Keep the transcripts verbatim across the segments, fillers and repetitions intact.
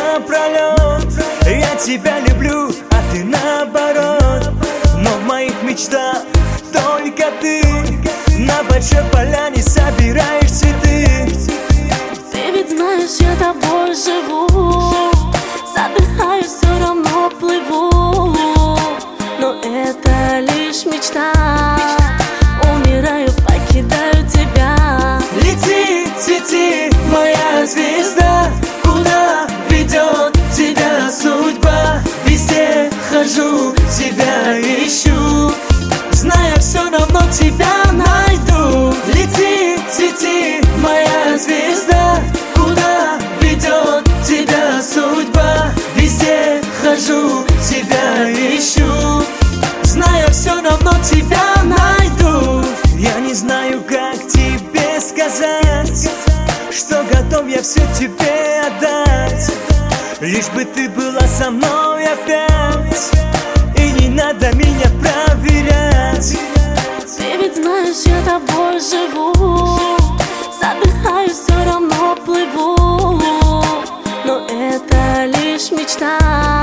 напролет. Я тебя люблю, а ты наоборот. Но в моих мечтах только ты. На большой поляне собираешь цветы. Ты ведь знаешь, я тобой живу. Задыхаюсь, все равно плыву. Но это лишь мечта. Умираю, покидаю тебя. Лети, цвети, моя звезда. Куда ведет тебя судьба? Везде хожу, тебя ищу. Зная, все равно тебя найду. Лети, цвети, моя звезда. Куда ведет тебя судьба? Везде хожу, тебя ищу. Зная, все равно тебя найду. Я не знаю, как тебе сказать, что готов я все тебе отдать. Лишь бы ты была со мной опять, и не надо меня проверять. Ты ведь знаешь, я тобой живу. Задыхаюсь, все равно плыву. Но это лишь мечта.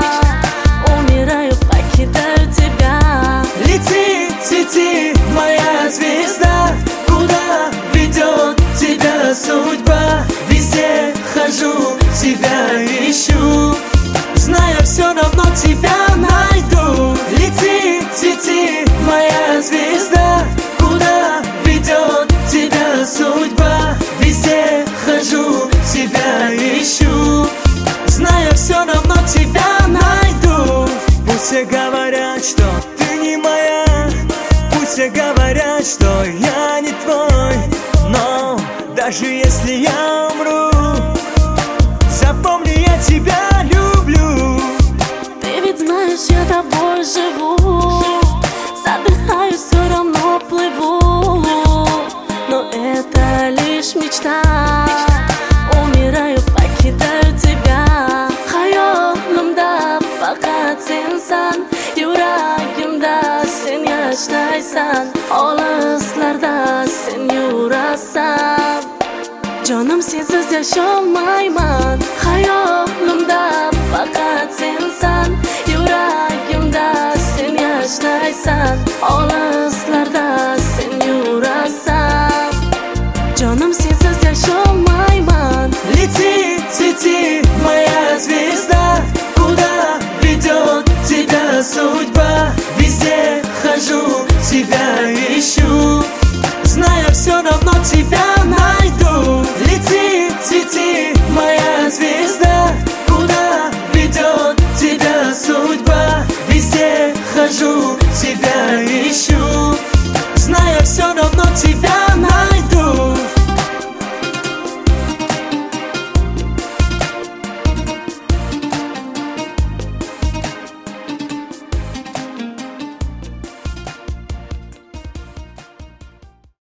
Умираю, покидаю тебя. Лети, цвети, моя звезда. Куда ведет тебя судьба? Везде хожу, тебя ищу. Зная, все равно тебя найду. Лети, цвети, моя звезда. Куда ведет тебя судьба? Везде хожу, тебя ищу. Зная, все равно тебя найду. Пусть все говорят, что ты не моя. Пусть все говорят, что я не твой. Но даже если я умру, запомни, я тебя люблю. Ты ведь знаешь, я тобой живу. Задыхаюсь, все равно плыву. Но это лишь мечта. Умираю, покидаю тебя. Hayolimda faqat sensan. Yuragimda sen yashnaysan. Olislarda sen yurasan. Jonim sensiz yasholmayman. Hayolimda